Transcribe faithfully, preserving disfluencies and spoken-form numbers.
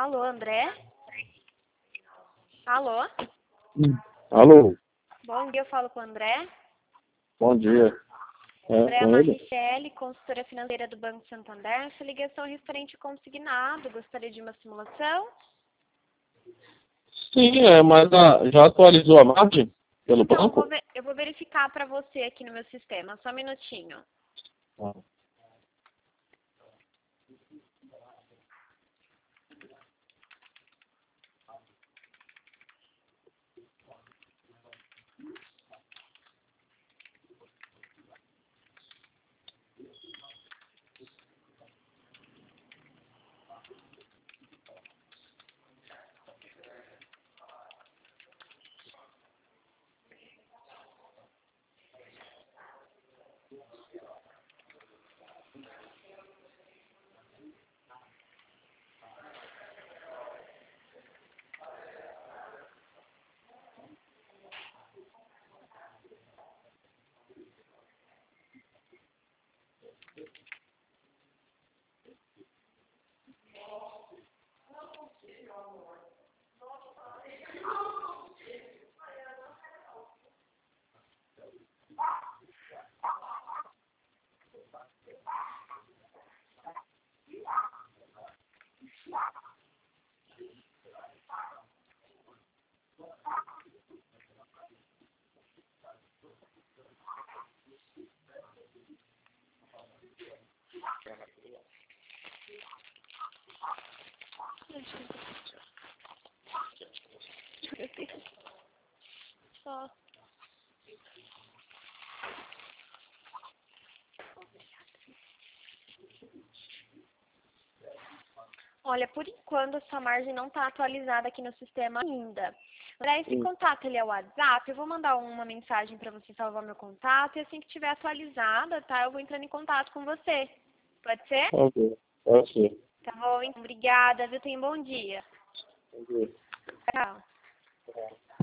Alô, André? Alô? Hum. Alô, Bom dia, eu falo com o André. bom dia. É, André com ele? Marichelli, consultora financeira do Banco Santander. Essa ligação é referente consignado. Gostaria de uma simulação? Sim, é, mas ah, já atualizou a margem pelo Então, eu vou, banco? ver- eu vou verificar para você aqui no meu sistema. Só um minutinho. Ah. Só. Olha, por enquanto, a sua margem não está atualizada aqui no sistema ainda. André, esse Hum. contato ele é o WhatsApp. Eu vou mandar uma mensagem para você salvar meu contato. E assim que tiver atualizada, tá? Eu vou entrando em contato com você. Pode ser? Ok, pode ser. Tá bom, então, obrigada, viu? Tenha um bom dia. Ok. Tchau.